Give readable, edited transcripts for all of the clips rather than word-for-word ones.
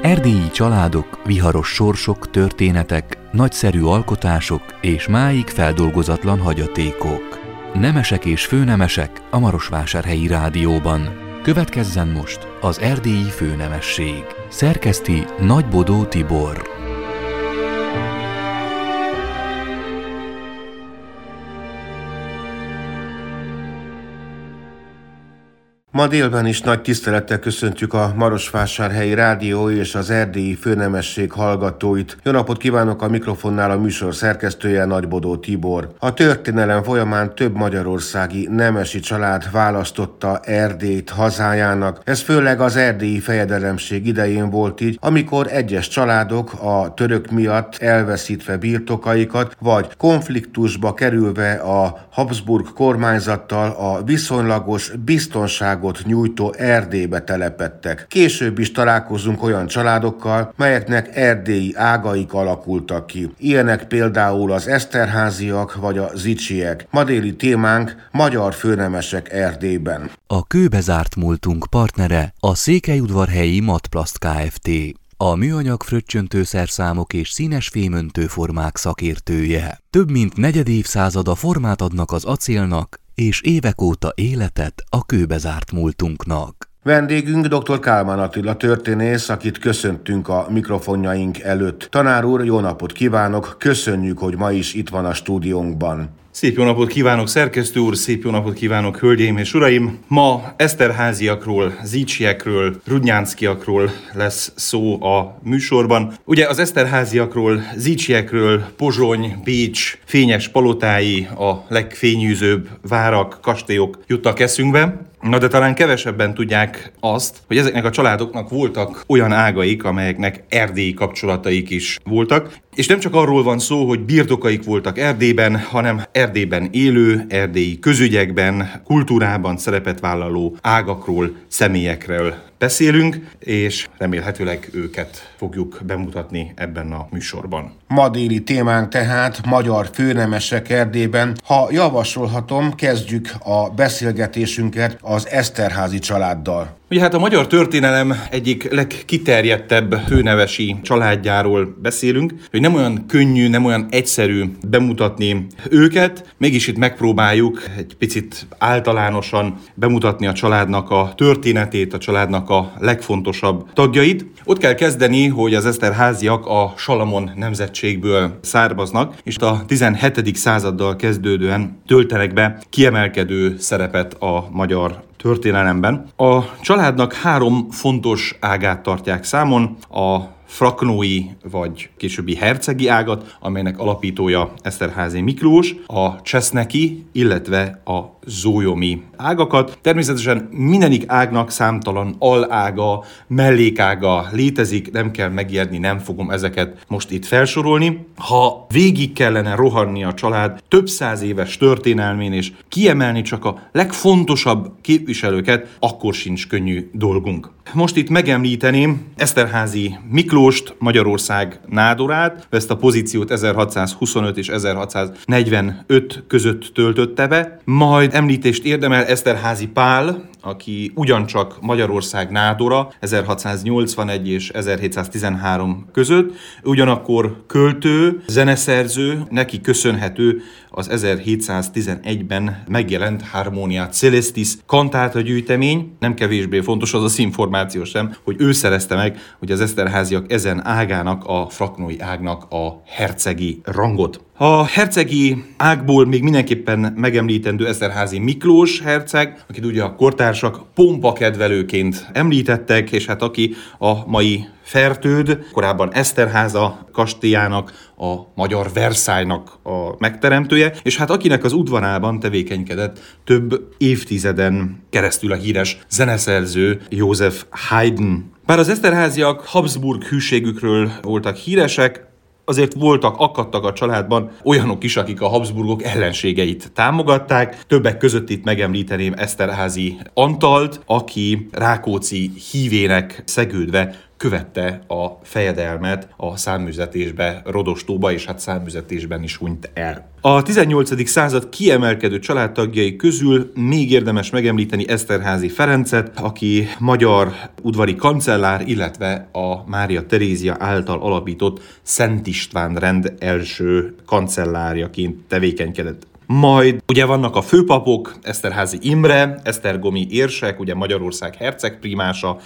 Erdélyi családok, viharos sorsok, történetek, nagyszerű alkotások és máig feldolgozatlan hagyatékok. Nemesek és főnemesek a Marosvásárhelyi Rádióban. Következzen most az erdélyi főnemesség. Szerkeszti Nagybodó Tibor. Ma délben is nagy tisztelettel köszöntjük a Marosvásárhelyi Rádió és az erdélyi főnemesség hallgatóit. Jó napot kívánok, a mikrofonnál a műsor szerkesztője Nagybodó Tibor. A történelem folyamán több magyarországi nemesi család választotta Erdélyt hazájának. Ez főleg az erdélyi fejedelemség idején volt így, amikor egyes családok a török miatt elveszítve birtokaikat, vagy konfliktusba kerülve a Habsburg kormányzattal a viszonylagos biztonságot nyújtó Erdélybe telepedtek. Később is találkozunk olyan családokkal, melyeknek erdélyi ágaik alakultak ki. Ilyenek például az Eszterházyak vagy a Zicsiek. Ma déli témánk magyar főnemesek Erdélyben. A kőbe zárt múltunk partnere a Székelyudvarhelyi Matplast Kft. A műanyag fröccsöntőszerszámok és színes fémöntőformák szakértője. Több mint negyed évszázada formát adnak az acélnak, és évek óta életet a kőbe zárt múltunknak. Vendégünk dr. Kálmán Attila történész, akit köszöntünk a mikrofonjaink előtt. Tanár úr, jó napot kívánok, köszönjük, hogy ma is itt van a stúdiónkban. Szép jó napot kívánok, szerkesztő úr, szép jó napot kívánok, hölgyeim és uraim! Ma Eszterháziakról, Zicsiekről, Rudnyánszkiakról lesz szó a műsorban. Ugye az Eszterháziakról, Zicsiekről Pozsony, Bécs fényes palotái, a legfényűzőbb várak, kastélyok jutnak eszünkbe. Na de talán kevesebben tudják azt, hogy ezeknek a családoknak voltak olyan ágaik, amelyeknek erdélyi kapcsolataik is voltak. És nem csak arról van szó, hogy birtokaik voltak Erdélyben, hanem Erdélyben élő, erdélyi közügyekben, kultúrában szerepet vállaló ágakról, személyekről beszélünk, és remélhetőleg őket fogjuk bemutatni ebben a műsorban. Ma déli témánk tehát magyar főnemesek Erdélyben. Ha javasolhatom, kezdjük a beszélgetésünket az Eszterházy családdal. Ugye hát a magyar történelem egyik legkiterjedtebb főnevesi családjáról beszélünk, hogy nem olyan könnyű, nem olyan egyszerű bemutatni őket, mégis itt megpróbáljuk egy picit általánosan bemutatni a családnak a történetét, a családnak a legfontosabb tagjait. Ott kell kezdeni, hogy az Eszterháziak a Salamon nemzetségből származnak, és a 17. századdal kezdődően töltenek be kiemelkedő szerepet a magyar történelemben. A családnak 3 fontos ágát tartják számon: a fraknói vagy későbbi hercegi ágat, amelynek alapítója Eszterházy Miklós, a cseszneki, illetve a zólyomi ágakat. Természetesen mindenik ágnak számtalan alága, mellékága létezik, nem kell megijedni, nem fogom ezeket most itt felsorolni. Ha végig kellene rohanni a család több száz éves történelmén és kiemelni csak a legfontosabb képviselőket, akkor sincs könnyű dolgunk. Most itt megemlíteném Eszterházy Miklóst, Magyarország nádorát. Ezt a pozíciót 1625 és 1645 között töltötte be. Majd említést érdemel Eszterházy Pál, aki ugyancsak Magyarország nádora 1681 és 1713 között, ugyanakkor költő, zeneszerző, neki köszönhető az 1711-ben megjelent Harmonia Celestis kantáta gyűjtemény. Nem kevésbé fontos az az információ sem, hogy ő szerezte meg, hogy az Eszterháziak ezen ágának, a fraknói ágnak a hercegi rangot. A hercegi ágból még mindenképpen megemlítendő Eszterházy Miklós herceg, akit ugye a kortársak pompakedvelőként említettek, és hát aki a mai Fertőd, korábban Eszterháza kastélyának, a magyar Versailles-nak a megteremtője, és hát akinek az udvarában tevékenykedett több évtizeden keresztül a híres zeneszerző József Haydn. Bár az Eszterháziak Habsburg hűségükről voltak híresek, azért akadtak a családban olyanok is, akik a Habsburgok ellenségeit támogatták. Többek között itt megemlíteném Eszterházy Antalt, aki Rákóczi hívének szegődve követte a fejedelmet a száműzetésbe Rodostóba, és hát száműzetésben is hunyt el. A 18. század kiemelkedő családtagjai közül még érdemes megemlíteni Eszterházy Ferencet, aki magyar udvari kancellár, illetve a Mária Terézia által alapított Szent István rend első kancellárjaként tevékenykedett. Majd ugye vannak a főpapok, Eszterházy Imre, esztergomi érsek, ugye Magyarország hercegprímása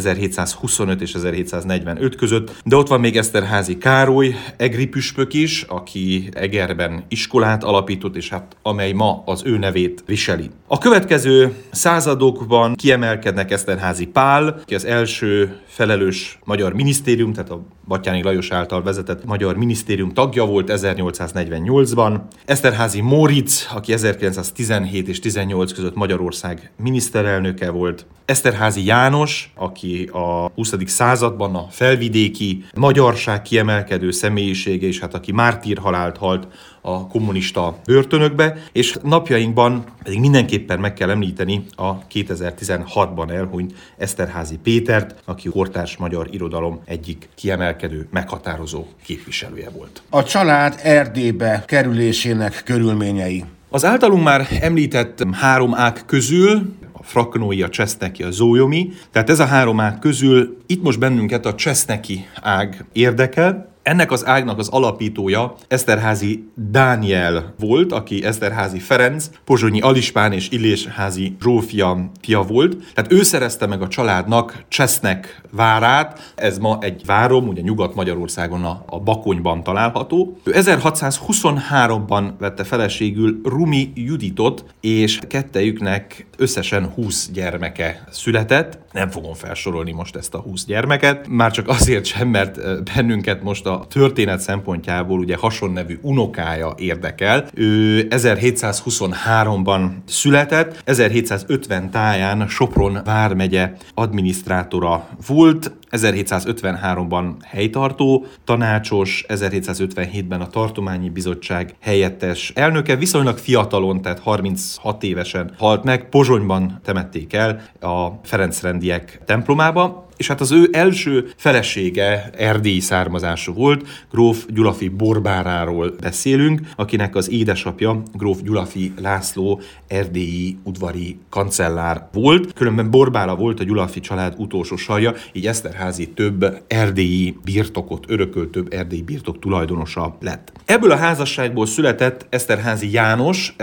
1725 és 1745 között, de ott van még Eszterházy Károly, egri püspök is, aki Egerben iskolát alapított, és hát amely ma az ő nevét viseli. A következő századokban kiemelkednek Eszterházy Pál, aki az első felelős magyar minisztérium, tehát a Batthyány Lajos által vezetett magyar minisztérium tagja volt 1848-ban. Eszterházy Móricz, aki 1917 és 18 között Magyarország miniszterelnöke volt. Eszterházy János, aki a 20. században a felvidéki magyarság kiemelkedő személyisége, és hát aki mártírhalált halt a kommunista börtönökbe, és napjainkban pedig mindenképpen meg kell említeni a 2016-ban elhunyt Eszterházy Pétert, aki kortárs magyar irodalom egyik kiemelkedő, meghatározó képviselője volt. A család Erdélybe kerülésének körülményei. Az általunk már említett 3 ág közül, a Fraknói, a Csesztneki, a Zólyomi, tehát ez a 3 ág közül itt most bennünket a Cseszteki ág érdekel. Ennek az ágnak az alapítója Eszterházy Dániel volt, aki Eszterházy Ferenc, pozsonyi Alispán és Illésházy Zsófia fia volt. Tehát ő szerezte meg a családnak Csesznek várát, ez ma egy várom, ugye Nyugat-Magyarországon a Bakonyban található. Ő 1623-ban vette feleségül Rumi Juditot, és kettejüknek összesen 20 gyermeke született. Nem fogom felsorolni most ezt a 20 gyermeket, már csak azért sem, mert bennünket most a történet szempontjából ugye Hason nevű unokája érdekel. Ő 1723-ban született, 1750 táján Sopron vármegye adminisztrátora volt, 1753-ban helytartó tanácsos, 1757-ben a Tartományi Bizottság helyettes elnöke, viszonylag fiatalon, tehát 36 évesen halt meg, Pozsonyban temették el a Ferencrendiek templomába, és hát az ő első felesége erdélyi származású volt, gróf Gyulafy Borbáráról beszélünk, akinek az édesapja gróf Gyulafy László erdélyi udvari kancellár volt. Különben Borbára volt a Gyulafy család utolsó sarja, így Eszterházy több erdélyi birtokot örökölt, több erdélyi birtok tulajdonosa lett. Ebből a házasságból született Eszterházy János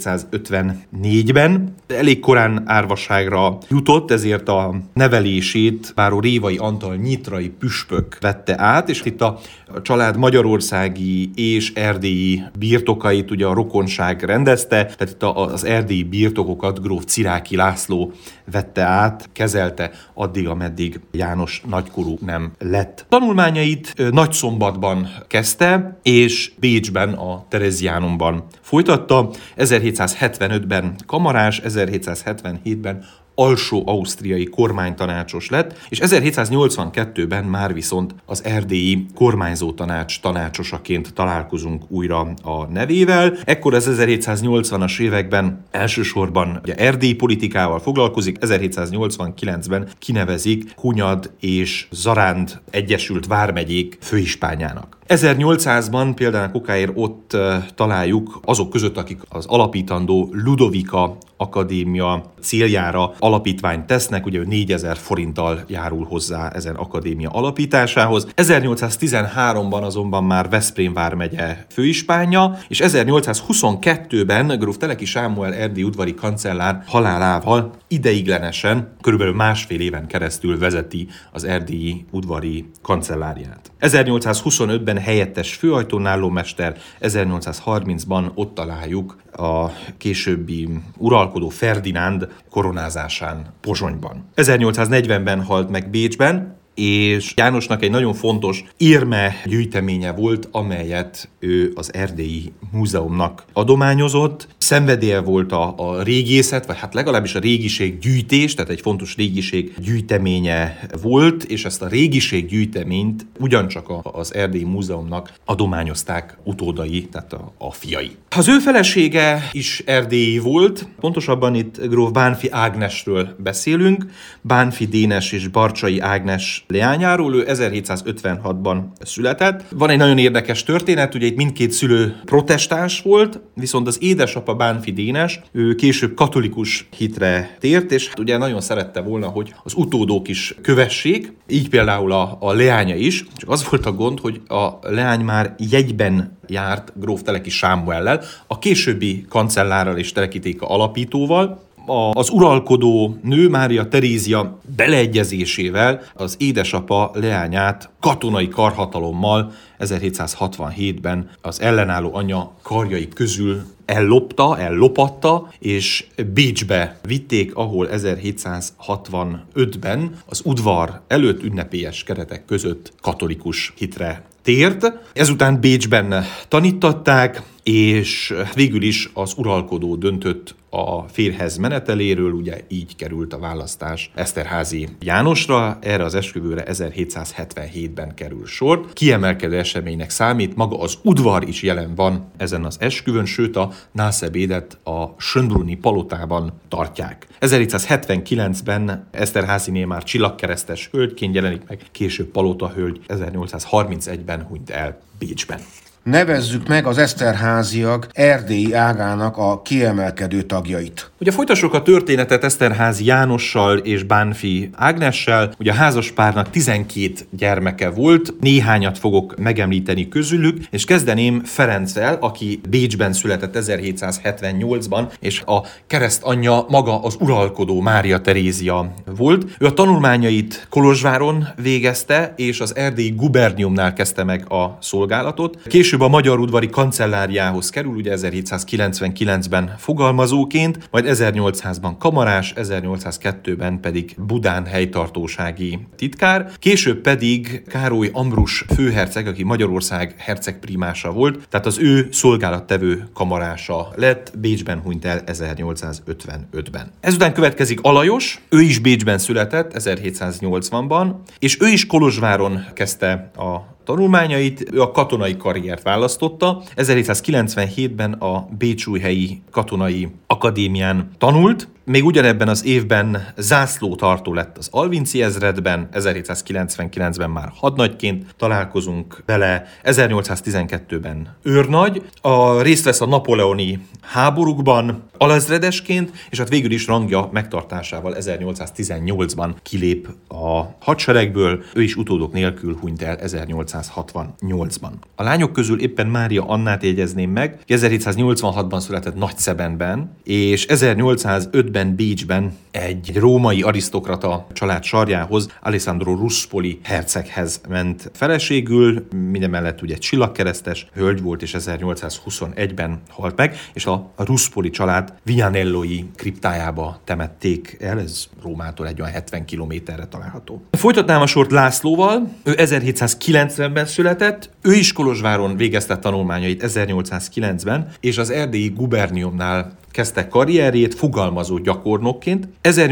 1754-ben, elég korán árvaságra jutott, ezért a nevelését báró Révai Antal nyitrai püspök vette át, és itt a család magyarországi és erdélyi birtokait ugye a rokonság rendezte, tehát itt az erdélyi birtokokat gróf Ciráky László vette át, kezelte addig, ameddig János nagykorú nem lett. Tanulmányait Nagyszombatban kezdte, és Bécsben, a Tereziánumban folytatta, 1775-ben kamarás, 1777-ben alsó-ausztriai kormánytanácsos lett, és 1782-ben már viszont az erdélyi kormányzó tanács tanácsosaként találkozunk újra a nevével. Ekkor az 1780-as években elsősorban ugye erdélyi politikával foglalkozik, 1789-ben kinevezik Hunyad és Zaránd Egyesült Vármegyék főispánjának. 1800-ban például okáért ott találjuk azok között, akik az alapítandó Ludovika Akadémia céljára alapítványt tesznek, ugye 4000 forinttal járul hozzá ezen akadémia alapításához. 1813-ban azonban már Veszprém vármegye főispánja, és 1822-ben gróf Teleki Sámuel erdélyi udvari kancellár halálával ideiglenesen, körülbelül másfél éven keresztül vezeti az erdélyi udvari kancelláriát. 1825-ben helyettes főajtónállómester, 1830-ban ott találjuk a későbbi uralkodó Ferdinánd koronázásán Pozsonyban. 1840-ben halt meg Bécsben, és Jánosnak egy nagyon fontos érme gyűjteménye volt, amelyet ő az Erdélyi Múzeumnak adományozott. Szenvedélye volt a régészet, vagy hát legalábbis a régiség gyűjtés, tehát egy fontos régiség gyűjteménye volt, és ezt a régiség gyűjteményt ugyancsak az Erdélyi Múzeumnak adományozták utódai, tehát a fiai. Az ő felesége is erdélyi volt, pontosabban itt gróf Bánffy Ágnesről beszélünk. Bánffy Dénes és Barcsay Ágnes leányáról, ő 1756-ban született. Van egy nagyon érdekes történet, ugye itt mindkét szülő protestáns volt, viszont az édesapa Bánffy Dénes, ő később katolikus hitre tért, és ugye nagyon szerette volna, hogy az utódok is kövessék, így például a leánya is, csak az volt a gond, hogy a leány már jegyben járt gróf Teleki Sámuellel, a későbbi kancellárral és Telekitéka alapítóval. Az uralkodó nő Mária Terézia beleegyezésével az édesapa leányát katonai karhatalommal 1767-ben az ellenálló anya karjai közül ellopatta, és Bécsbe vitték, ahol 1765-ben az udvar előtt ünnepélyes keretek között katolikus hitre tért. Ezután Bécsben tanítatták, és végül is az uralkodó döntött a férjhez meneteléről, ugye így került a választás Eszterházy Jánosra, erre az esküvőre 1777-ben kerül sor. Kiemelkedő eseménynek számít, maga az udvar is jelen van ezen az esküvőn, sőt a nászebédet a Schönbrunni palotában tartják. 1779-ben Eszterházyné már csillagkeresztes hölgyként jelenik meg, később palotahölgy, 1831-ben hunyt el Bécsben. Nevezzük meg az Eszterházyak erdélyi ágának a kiemelkedő tagjait. Ugye folytassuk a történetet Eszterházy Jánossal és Bánffy Ágnessel. Ugye a házaspárnak 12 gyermeke volt, néhányat fogok megemlíteni közülük, és kezdeném Ferenccel, aki Bécsben született 1778-ban, és a keresztanyja maga az uralkodó Mária Terézia volt. Ő a tanulmányait Kolozsváron végezte, és az erdélyi guberniumnál kezdte meg a szolgálatot. Később a Magyar Udvari Kancelláriához kerül, ugye 1799-ben fogalmazóként, majd 1800-ban kamarás, 1802-ben pedig Budán helytartósági titkár, később pedig Károly Ambrus főherceg, aki Magyarország hercegprímása volt, tehát az ő szolgálattevő kamarása lett, Bécsben hunyt el 1855-ben. Ezután következik Alajos, ő is Bécsben született 1780-ban, és ő is Kolozsváron kezdte a tanulmányait, ő a katonai karriert választotta. 1797-ben a Bécsújhelyi Katonai Akadémián tanult, még ugyanebben az évben zászlótartó lett az Alvinci ezredben, 1799-ben már hadnagyként találkozunk vele, 1812-ben őrnagy, részt vesz a napóleoni háborúkban alezredesként, és hát végül is rangja megtartásával 1818-ban kilép a hadseregből, ő is utódok nélkül hunyt el 1868-ban. A lányok közül éppen Mária Annát jegyezném meg, 1786-ban született Nagyszebenben, és 1805-ben Bécsben egy római arisztokrata család sarjához, Alessandro Ruspoli herceghez ment feleségül, mindemellett ugye csillagkeresztes hölgy volt, és 1821-ben halt meg, és a Ruspoli család Vianelloi kriptájába temették el, ez Rómától egy olyan 70 kilométerre található. Folytatnám a sort Lászlóval, ő 1790-ben született, ő is Kolozsváron végezte tanulmányait 1809-ben, és az erdélyi guberniumnál kezdte karrierjét fogalmazó gyakornokként.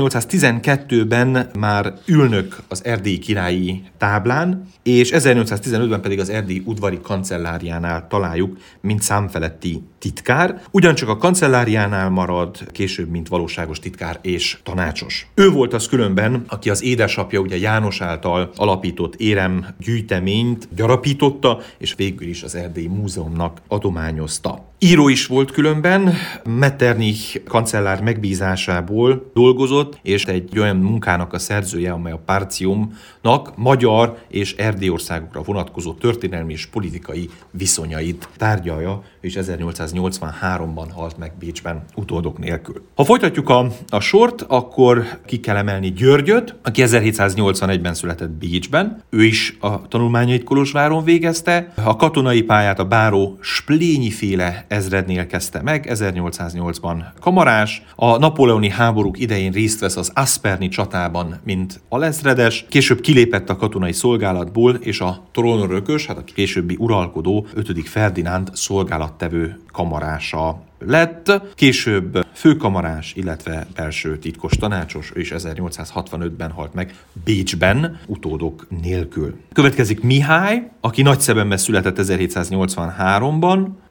1812-ben már ülnök az erdélyi királyi táblán, és 1815-ben pedig az erdélyi udvari kancelláriánál találjuk, mint számfeletti titkár. Ugyancsak a kancelláriánál marad, később, mint valóságos titkár és tanácsos. Ő volt az különben, aki az édesapja ugye János által alapított érem gyűjteményt gyarapította, és végül is az Erdélyi Múzeumnak adományozta. Író is volt különben, Metternich kancellár megbízásából dolgozott, és egy olyan munkának a szerzője, amely a Partiumnak magyar és Erdélyországokra vonatkozó történelmi és politikai viszonyait tárgyalja, és 1883-ban halt meg Bécsben utódok nélkül. Ha folytatjuk a sort, akkor ki kell emelni Györgyöt, aki 1781-ben született Bécsben. Ő is a tanulmányait Kolozsváron végezte. A katonai pályát a báró Splényi-féle ezrednél kezdte meg, 1808-ban kamarás. A napóleoni háborúk idején részt vesz az Asperni csatában, mint alezredes. Később kilépett a katonai szolgálatból, és a trónörökös, hát a későbbi uralkodó 5. Ferdinánd szolgálattevő kamarása lett, később főkamarás, illetve belső titkos tanácsos, ő is 1865-ben halt meg Bécsben, utódok nélkül. Következik Mihály, aki Nagyszebenben született 1783-ban,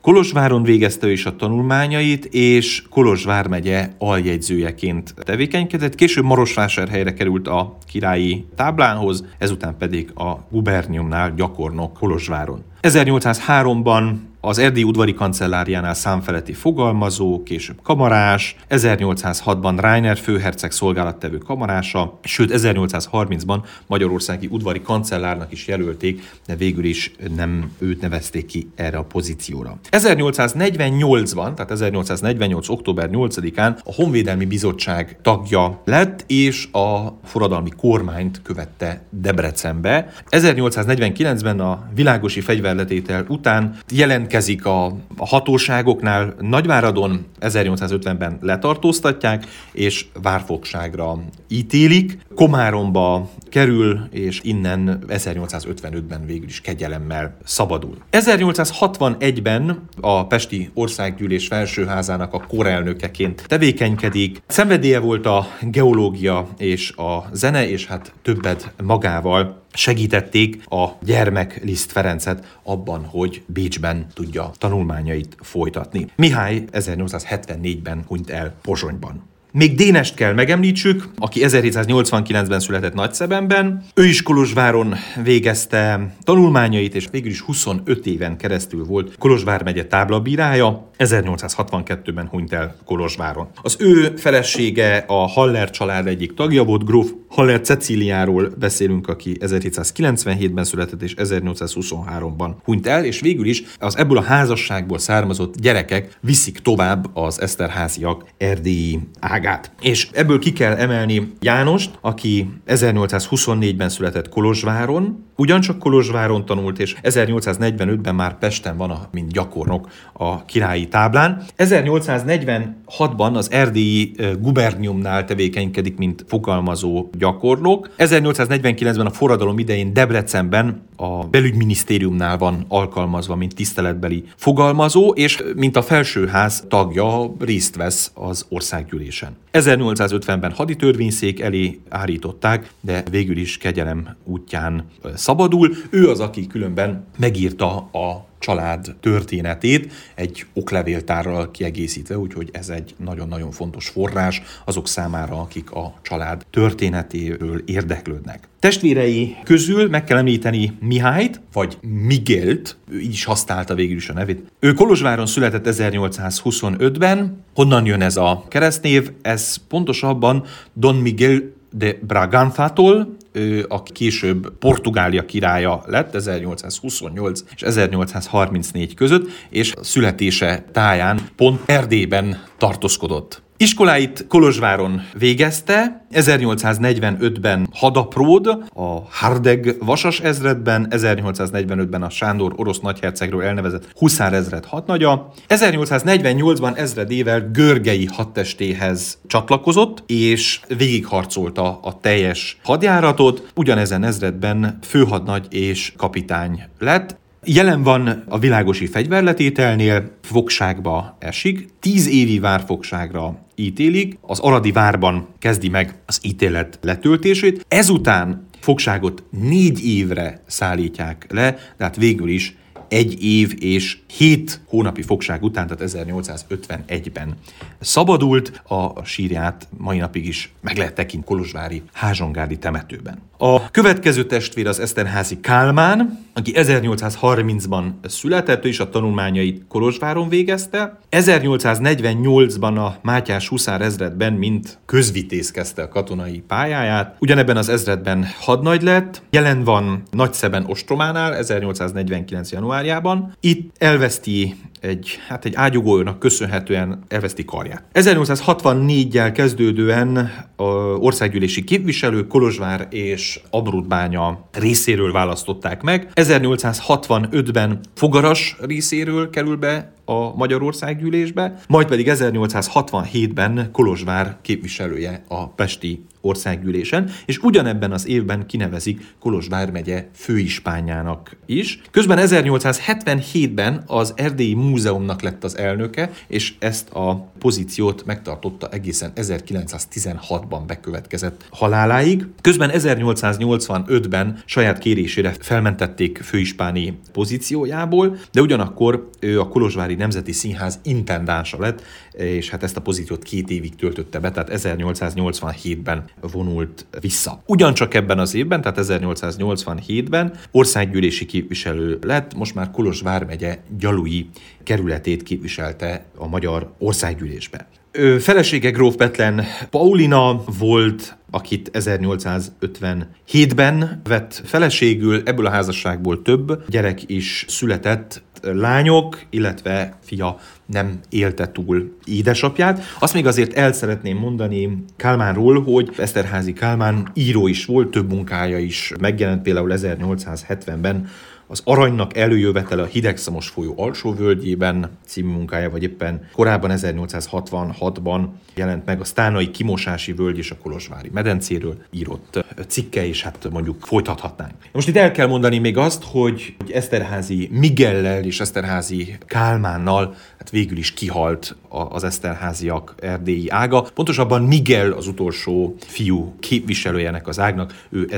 Kolozsváron végezte is a tanulmányait, és Kolozs vármegye aljegyzőjeként tevékenykedett. Később Marosvásárhelyre került a királyi táblánhoz, ezután pedig a guberniumnál gyakornok Kolozsváron. 1803-ban az erdélyi udvari kancelláriánál számfeletti fogalmazó, később kamarás, 1806-ban Rainer főherceg szolgálattevő kamarása, sőt 1830-ban magyarországi udvari kancellárnak is jelölték, de végül is nem őt nevezték ki erre a pozícióra. 1848-ban, tehát 1848. október 8-án a Honvédelmi Bizottság tagja lett, és a forradalmi kormányt követte Debrecenbe. 1849-ben a világosi fegyverletétel után jelentkezik a hatóságoknál Nagyváradon, 1850-ben letartóztatják, és várfogságra ítélik. Komáromba kerül, és innen 1855-ben végül is kegyelemmel szabadul. 1861-ben a Pesti Országgyűlés felsőházának a korelnökeként tevékenykedik. Szenvedélye volt a geológia és a zene, és hát többet magával segítették a gyermek Liszt Ferencet abban, hogy Bécsben tudja tanulmányait folytatni. Mihály 1874-ben hunyt el Pozsonyban. Még Dénest kell megemlítsük, aki 1789-ben született Nagyszebenben. Ő is Kolozsváron végezte tanulmányait, és végül is 25 éven keresztül volt Kolozs vármegye táblabírája. 1862-ben hunyt el Kolozsváron. Az ő felesége a Haller család egyik tagja volt, gróf Haller Cecíliáról beszélünk, aki 1797-ben született, és 1823-ban hunyt el, és végül is az ebből a házasságból származott gyerekek viszik tovább az Eszterházyak erdélyi ágát. És ebből ki kell emelni Jánost, aki 1824-ben született Kolozsváron, ugyancsak Kolozsváron tanult, és 1845-ben már Pesten van, mint gyakornok a királyi táblán. 1846-ban az erdélyi guberniumnál tevékenykedik, mint fogalmazó gyakornok. 1849-ben a forradalom idején Debrecenben a belügyminisztériumnál van alkalmazva, mint tiszteletbeli fogalmazó, és mint a felsőház tagja részt vesz az országgyűlésen. 1850-ben haditörvényszék elé állították, de végül is kegyelem útján szabadul. Ő az, aki különben megírta a család történetét egy oklevéltárral kiegészítve, úgyhogy ez egy nagyon-nagyon fontos forrás azok számára, akik a család történetéről érdeklődnek. Testvérei közül meg kell említeni Mihályt, vagy Miguelt, ő így is használta végül is a nevét. Ő Kolozsváron született 1825-ben. Honnan jön ez a keresztnév? Ez pontosabban Don Miguel de Braganzától, aki később Portugália királya lett 1828 és 1834 között, és a születése táján pont Erdélyben tartózkodott. Iskoláit Kolozsváron végezte, 1845-ben hadapród, a Hardeg vasas ezredben, 1845-ben a Sándor orosz nagyhercegről elnevezett huszárezred hadnagya, 1848-ban ezredével Görgei hadtestéhez csatlakozott, és végigharcolta a teljes hadjáratot, ugyanezen ezredben főhadnagy és kapitány lett. Jelen van a világosi fegyverletételnél, fogságba esik, 10 évi várfogságra ítélik, az aradi várban kezdi meg az ítélet letöltését, ezután fogságot 4 évre szállítják le, tehát végül is 1 év és 7 hónapi fogság után, tehát 1851-ben szabadult, a sírját mai napig is meg lehet tekinteni kolozsvári házsongárdi temetőben. A következő testvér az Eszterházy Kálmán, aki 1830-ban született, és a tanulmányait Kolozsváron végezte. 1848-ban a Mátyás huszárezredben, mint közvitéz kezdte a katonai pályáját. Ugyanebben az ezredben hadnagy lett, jelen van Nagyszeben ostrománál 1849. januárjában. Itt elveszti egy ágyugónak köszönhetően elveszti karját. 1864-jel kezdődően országgyűlési képviselő Kolozsvár és Amrutbánya részéről választották meg. 1865-ben Fogaras részéről kerül be a Magyarországgyűlésbe, majd pedig 1867-ben Kolozsvár képviselője a Pesti országgyűlésen, és ugyanebben az évben kinevezik Kolozs vármegye főispánjának is. Közben 1877-ben az Erdélyi Múzeumnak lett az elnöke, és ezt a pozíciót megtartotta egészen 1916-ban bekövetkezett haláláig. Közben 1885-ben saját kérésére felmentették főispáni pozíciójából, de ugyanakkor ő a Kolozsvári Nemzeti Színház intendánsa lett, és hát ezt a pozíciót 2 évig töltötte be, tehát 1887-ben vonult vissza. Ugyancsak ebben az évben, tehát 1887-ben országgyűlési képviselő lett, most már Kolozs vármegye Gyalui kerületét képviselte a magyar országgyűlésbe. Felesége gróf Bethlen Paulina volt, akit 1857-ben vett feleségül, ebből a házasságból több gyerek is született, lányok, illetve fia nem élte túl édesapját. Azt még azért el szeretném mondani Kálmánról, hogy Eszterházy Kálmán író is volt, több munkája is megjelent, például 1870-ben az Aranynak előjövetele a Hidegszamos folyó alsó völgyében című munkája, vagy éppen korábban 1866-ban jelent meg a Sztánai kimosási völgy és a Kolozsvári medencéről írott cikke, és hát mondjuk folytathatnánk. Most itt el kell mondani még azt, hogy Eszterházy Miguellel és Eszterházy Kálmánnal hát végül is kihalt az Eszterházyak erdélyi ága. Pontosabban Miguel az utolsó fiú képviselőjének az ágnak, ő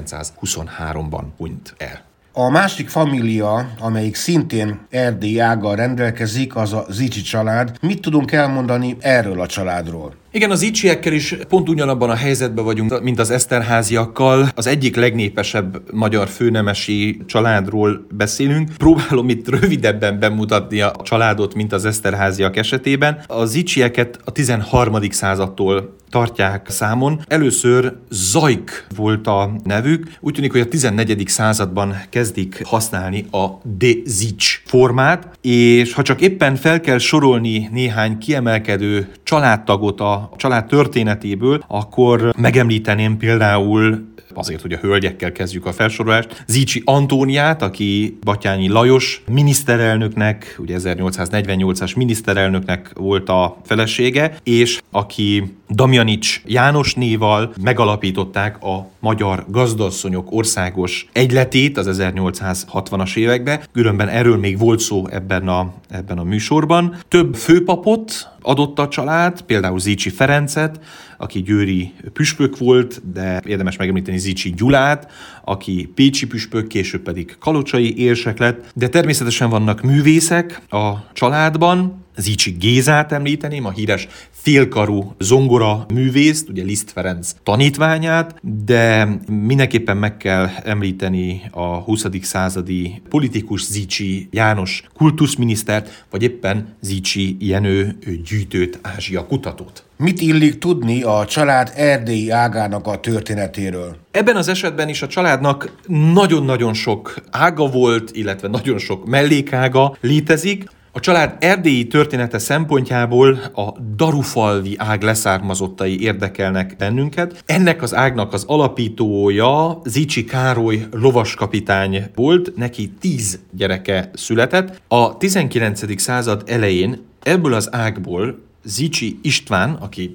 1923-ban hunyt el. A másik família, amelyik szintén erdélyi ággal rendelkezik, az a Zichy család. Mit tudunk elmondani erről a családról? Igen, az Zichyekkel is pont ugyanabban a helyzetben vagyunk, mint az Eszterházyakkal. Az egyik legnépesebb magyar főnemesi családról beszélünk. Próbálom itt rövidebben bemutatni a családot, mint az Eszterházyak esetében. A Zichyeket a 13. századtól tartják számon. Először Zajk volt a nevük. Úgy tűnik, hogy a 14. században kezdik használni a de Zichy formát, és ha csak éppen fel kell sorolni néhány kiemelkedő családtagot a család történetéből, akkor megemlíteném például, azért, hogy a hölgyekkel kezdjük a felsorolást, Zichy Antóniát, aki Batthyány Lajos miniszterelnöknek, ugye 1848-as miniszterelnöknek volt a felesége, és aki Damjanics Jánosnéval megalapították a Magyar Gazdasszonyok Országos Egyletét az 1860-as években. Különben erről még volt szó ebben a műsorban. Több főpapot adott a család, például Zichy Ferencet, aki győri püspök volt, de érdemes megemlíteni Zichy Gyulát, aki pécsi püspök, később pedig kalocsai érsek lett, de természetesen vannak művészek a családban. Zichy Gézát említeném, a híres félkarú zongora művészt, ugye Liszt Ferenc tanítványát, de mindenképpen meg kell említeni a 20. századi politikus Zichy János kultuszminisztert, vagy éppen Zichy Jenő gyűjtőt, Ázsia kutatót. Mit illik tudni a család erdélyi ágának a történetéről? Ebben az esetben is a családnak nagyon-nagyon sok ága volt, illetve nagyon sok mellékága létezik. A család erdélyi története szempontjából a darufalvi ág leszármazottai érdekelnek bennünket. Ennek az ágnak az alapítója Zichy Károly lovaskapitány volt, neki 10 gyereke született. A 19. század elején ebből az ágból Zichy István, aki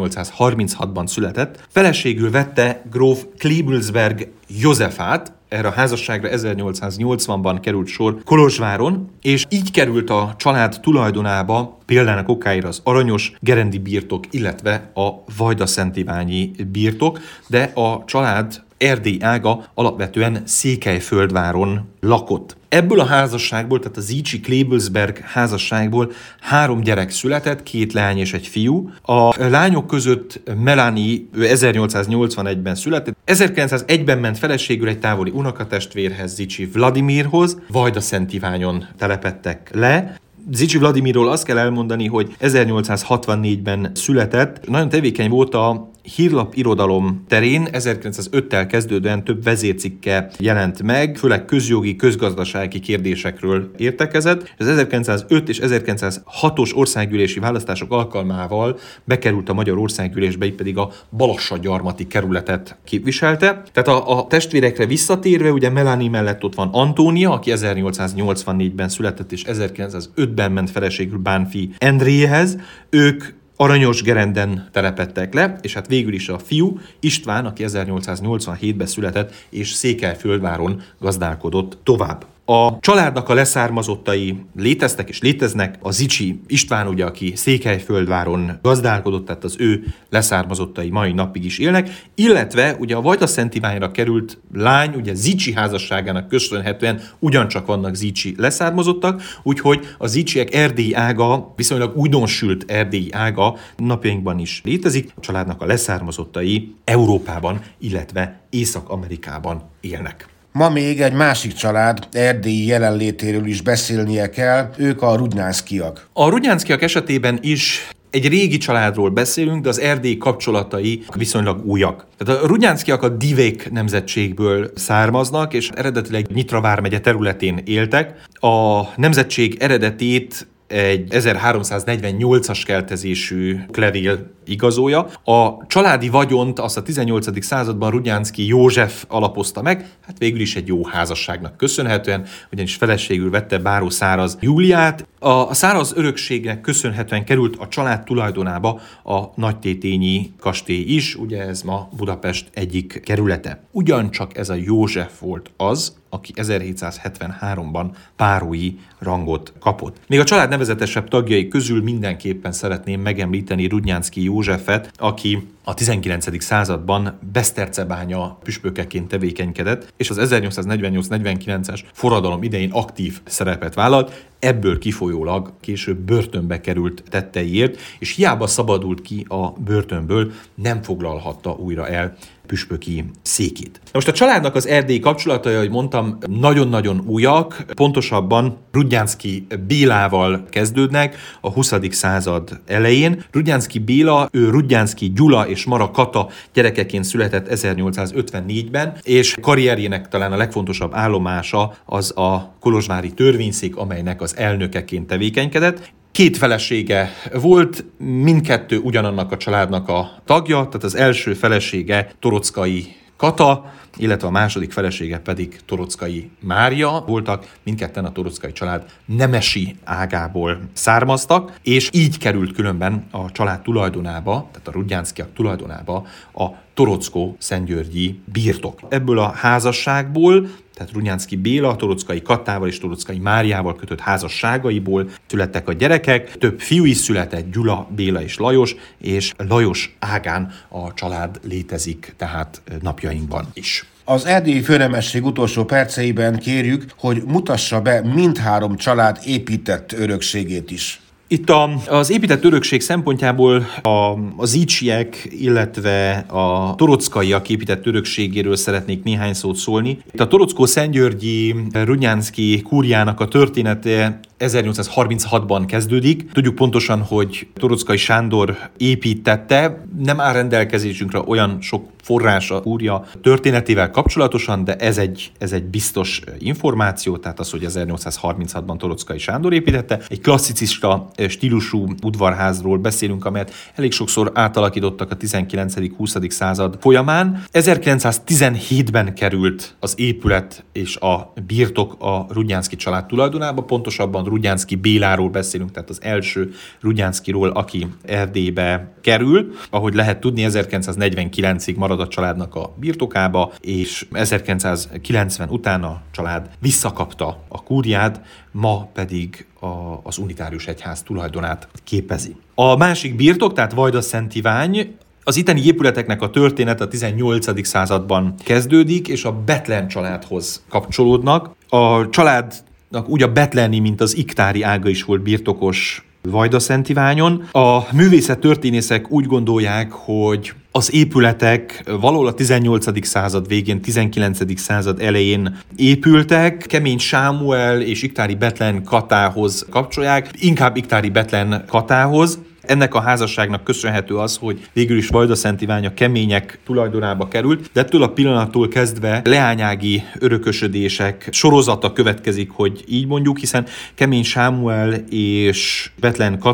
1836-ban született, feleségül vette gróf Klebelsberg Józsefát. Erre a házasságra 1880-ban került sor Kolozsváron, és így került a család tulajdonába példának okáira az Aranyos gerendi birtok, illetve a Vajda-Szentiványi birtok, de a család erdélyi ága alapvetően Székelyföldváron lakott. Ebből a házasságból, tehát a Zichy Klebelsberg házasságból 3 gyerek született, 2 leány és egy fiú. A lányok között Melanie 1881-ben született. 1901-ben ment feleségül egy távoli unokatestvérhez, Zichy Vladimirhoz, Vajda-Szentiványon telepedtek le. Zichy Vladimirról azt kell elmondani, hogy 1864-ben született, nagyon tevékeny volt a hírlap irodalom terén, 1905-tel kezdődően több vezércikke jelent meg, főleg közjogi, közgazdasági kérdésekről értekezett. Az 1905 és 1906-os országgyűlési választások alkalmával bekerült a Magyar Országgyűlésbe, így pedig a Balassagyarmati kerületet képviselte. Tehát a testvérekre visszatérve, ugye Melanie mellett ott van Antónia, aki 1884-ben született és 1905-ben ment feleségül Bánffy Endréhez. Ők Aranyosgerenden telepedtek le, és hát végül is a fiú István, aki 1887-ben született, és Székelyföldváron gazdálkodott tovább. A családnak a leszármazottai léteztek és léteznek, a Zichy István, ugye, aki Székelyföldváron gazdálkodott, tehát az ő leszármazottai mai napig is élnek, illetve ugye a Vajdaszántiványra került lány, ugye Zichy házasságának köszönhetően ugyancsak vannak Zichy leszármazottak, úgyhogy a Zichyek erdélyi ága, viszonylag újdonsült erdélyi ága napjainkban is létezik. A családnak a leszármazottai Európában, illetve Észak-Amerikában élnek. Ma még egy másik család erdélyi jelenlétéről is beszélnie kell, ők a Rudnyánszkijak. A Rudnyánszkijak esetében is egy régi családról beszélünk, de az erdélyi kapcsolatai viszonylag újak. Tehát a Rudnyánszkijak a Divék nemzetségből származnak, és eredetileg Nyitra vármegye területén éltek. A nemzetség eredetét egy 1348-as keltezésű levél igazolja. A családi vagyont azt a 18. században Rudnyánszky József alapozta meg, hát végül is egy jó házasságnak köszönhetően, ugyanis feleségül vette báró Száraz Júliát. A Száraz örökségnek köszönhetően került a család tulajdonába a nagytétényi kastély is, ugye ez ma Budapest egyik kerülete. Ugyancsak ez a József volt az, aki 1773-ban párói rangot kapott. Még a család nevezetesebb tagjai közül mindenképpen szeretném megemlíteni Rudnyánszky Józsefet, aki a 19. században Besztercebánya püspökeként tevékenykedett, és az 1848-49-es forradalom idején aktív szerepet vállalt, ebből kifolyólag később börtönbe került tetteiért, és hiába szabadult ki a börtönből, nem foglalhatta újra el püspöki székét. Most a családnak az erdélyi kapcsolatai, ahogy mondtam, nagyon-nagyon újak, pontosabban Rudnyánszky Bélával kezdődnek a 20. század elején. Rudnyánszky Béla, ő Rudnyánszky Gyula és Mara Kata gyerekeként született 1854-ben, és karrierjének talán a legfontosabb állomása az a kolozsvári törvényszék, amelynek az elnökeként tevékenykedett. 2 felesége volt, mindkettő ugyanannak a családnak a tagja, tehát az első felesége Toroczkai Kata, illetve a második felesége pedig Toroczkai Mária voltak, mindketten a Toroczkai család nemesi ágából származtak, és így került különben a család tulajdonába, tehát a Rudnyánszkijak tulajdonába a toroczko-szentgyörgyi birtok. Ebből a házasságból, tehát Rudnyánszky Béla, Toroczkai Katával és Toroczkai Máriával kötött házasságaiból születtek a gyerekek, több fiú is született, Gyula, Béla és Lajos, és Lajos ágán a család létezik, tehát napjainkban is. Az erdélyi főnemesség utolsó perceiben kérjük, hogy mutassa be mindhárom család épített örökségét is. Itt az épített örökség szempontjából az Zichyek, illetve a toroczkaiak épített örökségéről szeretnék néhány szót szólni. Itt a Toroczko-szentgyörgyi Rudnyánszky kúriának a története 1836-ban kezdődik. Tudjuk pontosan, hogy Toroczkai Sándor építette, nem áll rendelkezésünkre olyan sok forrás a kúria történetével kapcsolatosan, de ez egy biztos információ, tehát az, hogy 1836-ban Toroczkai Sándor építette. Egy klasszicista stílusú udvarházról beszélünk, amelyet elég sokszor átalakítottak a 19.-20. század folyamán. 1917-ben került az épület és a birtok a Rudnyánszky család tulajdonába, pontosabban Rudnyánszky Béláról beszélünk, tehát az első Rudnyánszkyról, aki Erdélybe kerül. Ahogy lehet tudni, 1949-ig marad a családnak a birtokába, és 1990 után a család visszakapta a kúriát, ma pedig az unitárius egyház tulajdonát képezi. A másik birtok, tehát Vajdaszánttivány, az itteni épületeknek a történet a 18. században kezdődik, és a Bethlen családhoz kapcsolódnak. A családnak úgy a bethleni, mint az iktári ága is volt birtokos Vajdaszánttiványon. A művészettörténészek úgy gondolják, hogy az épületek valahol a 18. század végén, 19. század elején épültek. Kemény Sámuel és iktári Bethlen Katához kapcsolják, inkább iktári Bethlen Katához. Ennek a házasságnak köszönhető az, hogy végül is Vajdaszánttivány a Kemények tulajdonába került, de ettől a pillanattól kezdve leányági örökösödések sorozata következik, hogy így mondjuk, hiszen Kemény Sámuel és Bethlen Kata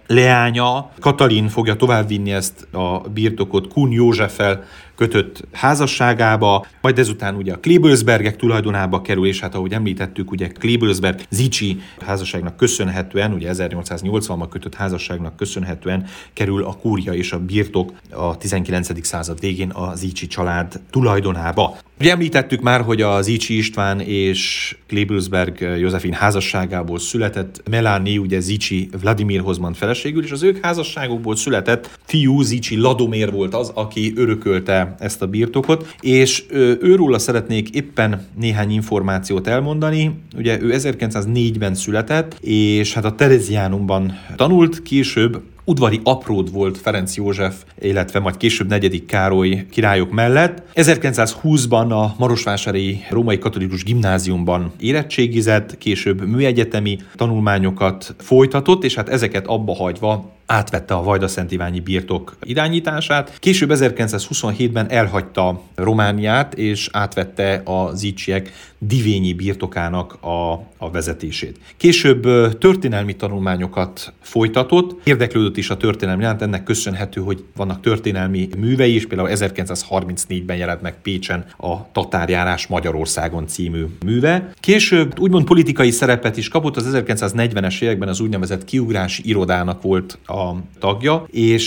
leánya, Katalin fogja továbbvinni ezt a birtokot Kun Józseffel kötött házasságába, majd ezután ugye a Klebelsbergek tulajdonába kerül, és hát ahogy említettük, ugye Klebelsberg Zichy házasságnak köszönhetően, ugye 1880-ban kötött házasságnak köszönhetően kerül a kúria és a birtok a 19. század végén a Zichy család tulajdonába. Ugye említettük már, hogy a Zichy István és Klebelsberg Józsefin házasságából született Melanie, ugye Zichy Vladimir Hozman feleségül, és az ők házasságokból született fiú Zichy Ladomér volt az, aki örökölte ezt a birtokot, és őróla szeretnék éppen néhány információt elmondani. Ugye ő 1904-ben született, és hát a Tereziánumban tanult, később udvari apród volt Ferenc József, illetve majd később 4. Károly királyok mellett. 1920-ban a marosvásárhelyi római katolikus gimnáziumban érettségizett, később műegyetemi tanulmányokat folytatott, és hát ezeket abba hagyva átvette a Vajdaszántiványi birtok irányítását. Később 1927-ben elhagyta Romániát, és átvette a Zichyek divényi birtokának a vezetését. Később történelmi tanulmányokat folytatott, érdeklődött is a történelmi iránt, ennek köszönhető, hogy vannak történelmi művei is, például 1934-ben jelent meg Pécsen a Tatárjárás Magyarországon című műve. Később úgymond politikai szerepet is kapott, az 1940-es években az úgynevezett kiugrási irodának volt a tagja, és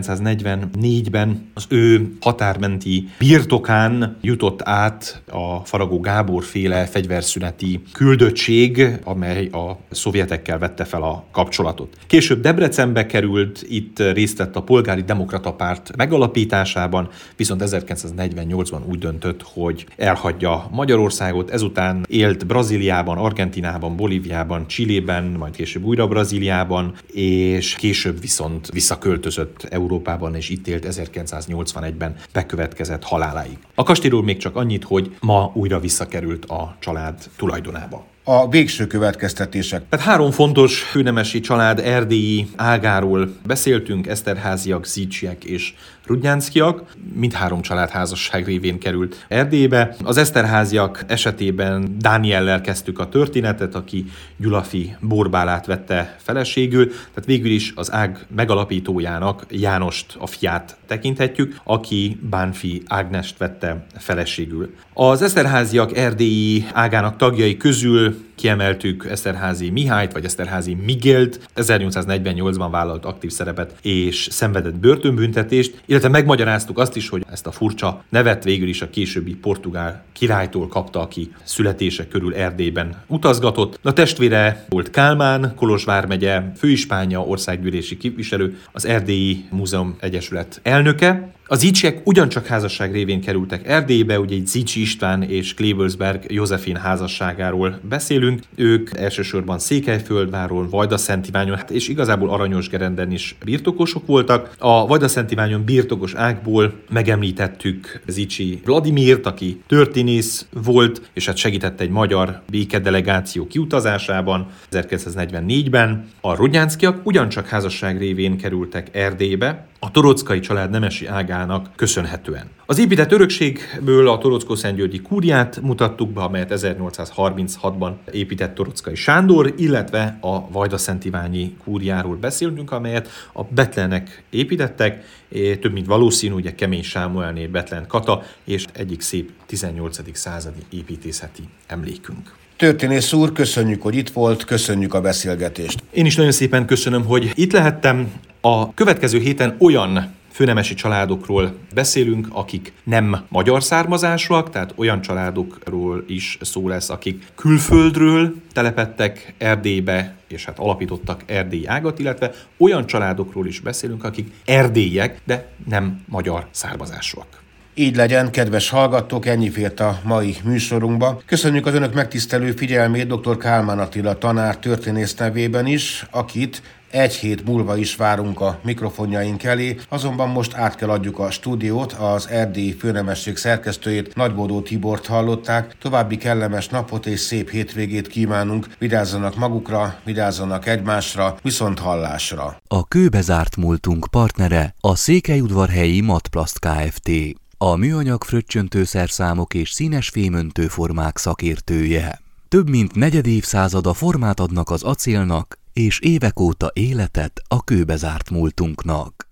1944-ben az ő határmenti birtokán jutott át a Faragó Gábor féle fegyverszüneti küldöttség, amely a szovjetekkel vette fel a kapcsolatot. Később Debrecenbe került, itt részt vett a Polgári Demokrata Párt megalapításában, viszont 1948-ban úgy döntött, hogy elhagyja Magyarországot, ezután élt Brazíliában, Argentinában, Bolíviában, Chilében, majd később újra Brazíliában, és később viszont visszaköltözött Európában, és itt élt 1981-ben bekövetkezett haláláig. A kastélyról még csak annyit, hogy ma újra visszakerült a család tulajdonába. A végső következtetések. Tehát 3 fontos főnemesi család erdélyi ágáról beszéltünk, Eszterházyak, Zichyek és Rudnyánszkiak. Mindhárom család házasság révén került Erdélybe. Az Eszterházyak esetében Dániellel kezdtük a történetet, aki Gyulafi Borbálát vette feleségül, tehát végül is az ág megalapítójának, Jánost, a fiát tekinthetjük, aki Bánffy Ágnest vette feleségül. Az Eszterházyak erdélyi ágának tagjai közül kiemeltük Eszterházy Mihályt, vagy Eszterházy Migélt, 1848-ban vállalt aktív szerepet és szenvedett börtönbüntetést, illetve megmagyaráztuk azt is, hogy ezt a furcsa nevet végül is a későbbi portugál királytól kapta, aki születése körül Erdélyben utazgatott. A testvére volt Kálmán, Kolozs vármegye főispánja, országgyűlési képviselő, az Erdélyi Múzeum Egyesület elnöke. Az Zichyek ugyancsak házasság révén kerültek Erdélybe, ugye egy Zichy István és Klebelsberg Józsefin házasságáról beszélünk. Ők elsősorban Székelyföldváron, Vajdaszántiványon és igazából Aranyosgerenden is birtokosok voltak. A Vajdaszántiványon birtokos ágból megemlítettük Zichy Vladimirt, aki történész volt, és hát segített egy magyar békedelegáció kiutazásában 1944-ben. A Rudnyánszkiak ugyancsak házasság révén kerültek Erdélybe, a Toroczkai család nemesi ágának köszönhetően. Az épített örökségből a Toroczko-szentgyörgyi kúriát mutattuk be, amelyet 1836-ban épített Toroczkai Sándor, illetve a Vajdaszántiványi kúriáról beszélünk, amelyet a Bethlenek építettek, több mint valószínű, ugye Kemény Sámuelné Bethlen Kata, és egyik szép 18. századi építészeti emlékünk. Történész úr, köszönjük, hogy itt volt, köszönjük a beszélgetést. Én is nagyon szépen köszönöm, hogy itt lehettem. A következő héten olyan főnemesi családokról beszélünk, akik nem magyar származásúak, tehát olyan családokról is szó lesz, akik külföldről telepedtek Erdélybe, és hát alapítottak erdélyi ágat, illetve olyan családokról is beszélünk, akik erdélyiek, de nem magyar származásúak. Így legyen, kedves hallgatók, ennyi fért a mai műsorunkba. Köszönjük az önök megtisztelő figyelmét dr. Kálmán Attila tanár történész nevében is, akit egy hét múlva is várunk a mikrofonjaink elé, azonban most át kell adjuk a stúdiót, az erdélyi főnemesség szerkesztőjét, Nagybódó Tibort hallották. További kellemes napot és szép hétvégét kívánunk, vigyázzanak magukra, vigyázzanak egymásra, viszont hallásra. A kőbe zárt múltunk partnere a Székelyudvarhelyi Matplast Kft. A műanyag fröccsöntőszerszámok és színes fémöntőformák szakértője. Több mint negyedévszázada formát adnak az acélnak, és évek óta életet a kőbe zárt múltunknak.